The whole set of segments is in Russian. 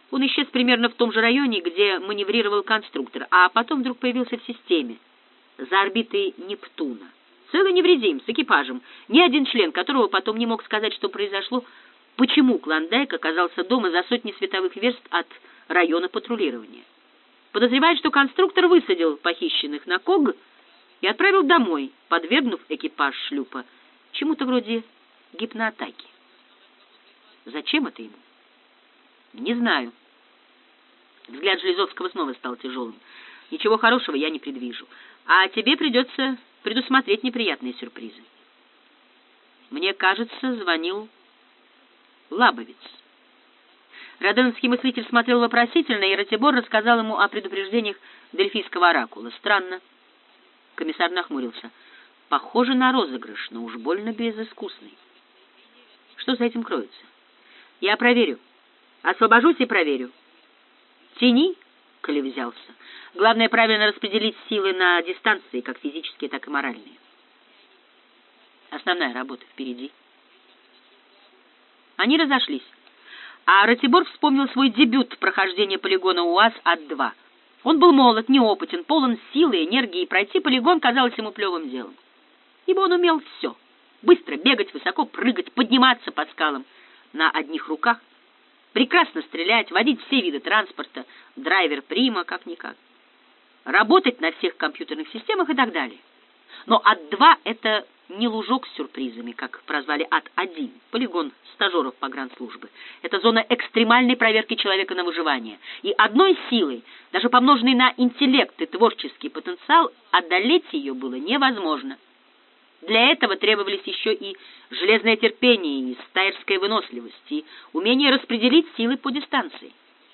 Он исчез примерно в том же районе, где маневрировал конструктор, а потом вдруг появился в системе, за орбитой Нептуна. Целый невредим, с экипажем, ни один член которого потом не мог сказать, что произошло, почему Клондайк оказался дома за сотни световых верст от района патрулирования. Подозревают, что конструктор высадил похищенных на Ког и отправил домой, подвергнув экипаж шлюпа чему-то вроде гипноатаки. Зачем это ему? Не знаю. Взгляд Железовского снова стал тяжелым. Ничего хорошего я не предвижу. А тебе придется предусмотреть неприятные сюрпризы. Мне кажется, звонил Лабовец. Роденовский мыслитель смотрел вопросительно, и Ратибор рассказал ему о предупреждениях Дельфийского оракула. Странно. Комиссар нахмурился. Похоже на розыгрыш, но уж больно безыскусный. Что за этим кроется? Я проверю. Освобожусь и проверю. Тяни, коли взялся. Главное, правильно распределить силы на дистанции, как физические, так и моральные. Основная работа впереди. Они разошлись. А Ратибор вспомнил свой дебют прохождения полигона УАЗ-АТ-2. Он был молод, неопытен, полон силы, энергии, и пройти полигон казалось ему плевым делом. Ибо он умел все. Быстро бегать, высоко прыгать, подниматься по скалам на одних руках, прекрасно стрелять, водить все виды транспорта, драйвер прима, как-никак, работать на всех компьютерных системах и так далее. Но АТ-2 — это не лужок с сюрпризами, как прозвали АТ-1, полигон стажеров погранслужбы. Это зона экстремальной проверки человека на выживание. И одной силой, даже помноженной на интеллект и творческий потенциал, одолеть ее было невозможно. Для этого требовались еще и железное терпение, и стайерская выносливость, и умение распределить силы по дистанции.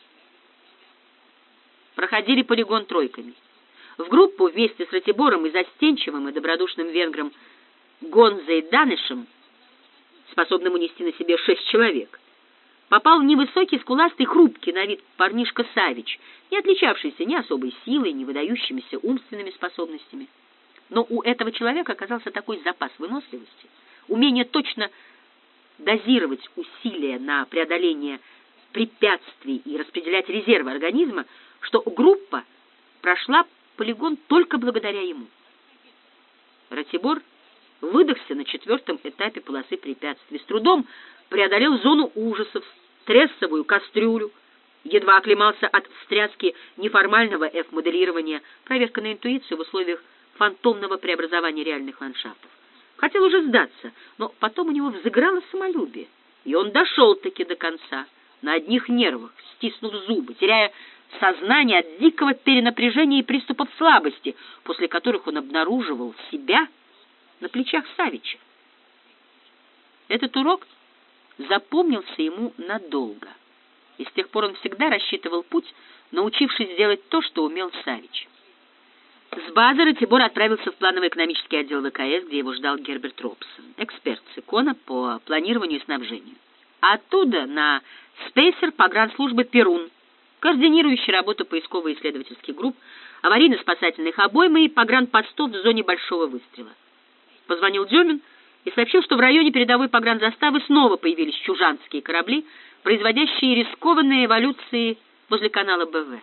Проходили полигон тройками. В группу вместе с Ратибором и застенчивым и добродушным венгром Гонзой Данышем, способным унести на себе 6 человек, попал невысокий, скуластый, хрупкий на вид парнишка Савич, не отличавшийся ни особой силой, ни выдающимися умственными способностями. Но у этого человека оказался такой запас выносливости, умение точно дозировать усилия на преодоление препятствий и распределять резервы организма, что группа прошла полигон только благодаря ему. Ратибор выдохся на 4-м этапе полосы препятствий, с трудом преодолел зону ужасов, стрессовую кастрюлю, едва оклемался от встряски неформального F-моделирования, проверка на интуицию в условиях фантомного преобразования реальных ландшафтов. Хотел уже сдаться, но потом у него взыграло самолюбие, и он дошел-таки до конца, на одних нервах, стиснув зубы, теряя сознание от дикого перенапряжения и приступов слабости, после которых он обнаруживал себя на плечах Савича. Этот урок запомнился ему надолго, и с тех пор он всегда рассчитывал путь, научившись делать то, что умел Савич. С базы Ратибор отправился в плановый экономический отдел ВКС, где его ждал Герберт Робсон, эксперт ЦИКОНа по планированию и снабжению. А оттуда на спейсер погранслужбы «Перун», координирующий работу поисково-исследовательских групп, аварийно-спасательных обойм и погранпостов в зоне большого выстрела. Позвонил Демин и сообщил, что в районе передовой погранзаставы снова появились чужанские корабли, производящие рискованные эволюции возле канала БВ.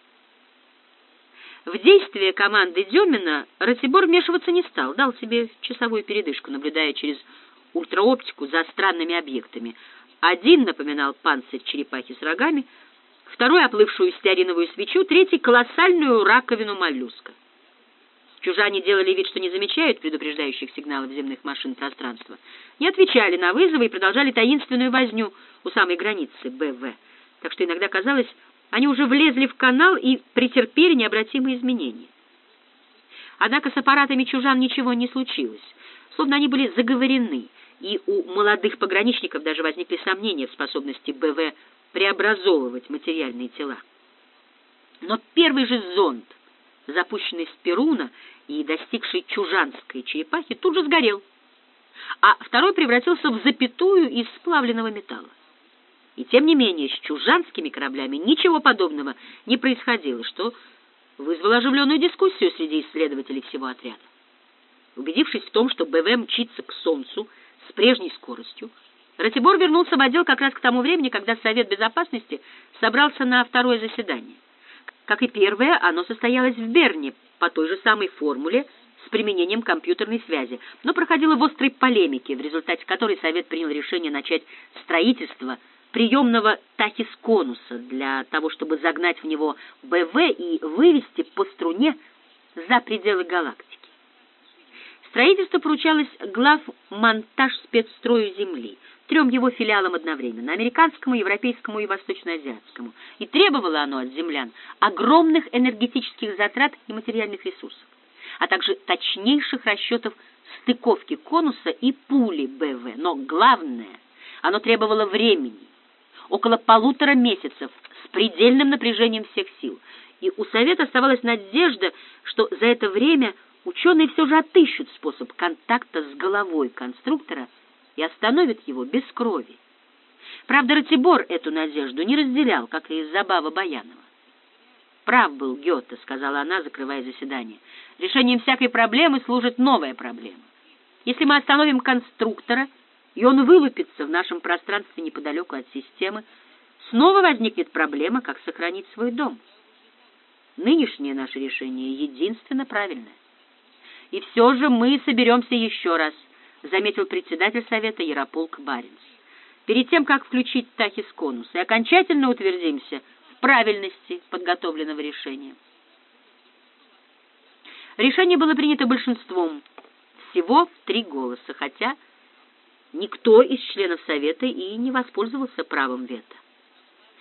В действия команды Демина Ратибор вмешиваться не стал, дал себе часовую передышку, наблюдая через ультрооптику за странными объектами. Один напоминал панцирь черепахи с рогами, второй — оплывшую стеариновую свечу, третий — колоссальную раковину моллюска. Чужане делали вид, что не замечают предупреждающих сигналов земных машин пространства, не отвечали на вызовы и продолжали таинственную возню у самой границы БВ, так что иногда казалось, они уже влезли в канал и претерпели необратимые изменения. Однако с аппаратами чужан ничего не случилось, словно они были заговорены, и у молодых пограничников даже возникли сомнения в способности БВ преобразовывать материальные тела. Но первый же зонд, запущенный с Перуна и достигший чужанской черепахи, тут же сгорел, а второй превратился в запятую из сплавленного металла. И тем не менее с чужанскими кораблями ничего подобного не происходило, что вызвало оживленную дискуссию среди исследователей всего отряда. Убедившись в том, что БВ мчится к Солнцу с прежней скоростью, Ратибор вернулся в отдел как раз к тому времени, когда Совет Безопасности собрался на второе заседание. Как и первое, оно состоялось в Берне по той же самой формуле с применением компьютерной связи, но проходило в острой полемике, в результате которой Совет принял решение начать строительство приемного тахисконуса для того, чтобы загнать в него БВ и вывести по струне за пределы галактики. Строительство поручалось главмонтажспецстрою Земли, 3 его филиалам одновременно, американскому, европейскому и восточноазиатскому, и требовало оно от землян огромных энергетических затрат и материальных ресурсов, а также точнейших расчетов стыковки конуса и пули БВ. Но главное, оно требовало времени, около 1,5 месяцев, с предельным напряжением всех сил, и у Совета оставалась надежда, что за это время ученые все же отыщут способ контакта с головой конструктора и остановят его без крови. Правда, Ратибор эту надежду не разделял, как и Забава Баянова. «Прав был Гёте», — сказала она, закрывая заседание. «Решением всякой проблемы служит новая проблема. Если мы остановим конструктора, и он вылупится в нашем пространстве неподалеку от системы, снова возникнет проблема, как сохранить свой дом. Нынешнее наше решение единственно правильное. И все же мы соберемся еще раз», — заметил председатель Совета Ярополк Баренц, «перед тем, как включить тахисконус, и окончательно утвердимся в правильности подготовленного решения». Решение было принято большинством, всего в 3 голоса, хотя никто из членов Совета и не воспользовался правом вето.